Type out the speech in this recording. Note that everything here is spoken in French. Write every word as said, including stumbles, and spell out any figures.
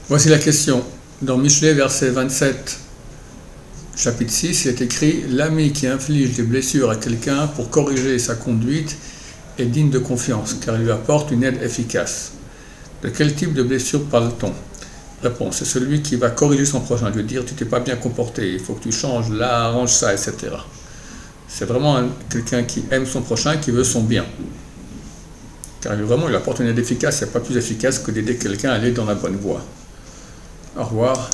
Voici la question. Dans Michelet, verset vingt-sept, chapitre six, il est écrit « L'ami qui inflige des blessures à quelqu'un pour corriger sa conduite est digne de confiance, car il lui apporte une aide efficace. » De quel type de blessure parle-t-on? Réponse, c'est celui qui va corriger son prochain, lui dire « tu t'es pas bien comporté, il faut que tu changes là, arrange ça, et cetera » C'est vraiment quelqu'un qui aime son prochain, qui veut son bien. Car vraiment, il apporte une aide efficace, il n'y a pas plus efficace que d'aider quelqu'un à aller dans la bonne voie. Au revoir.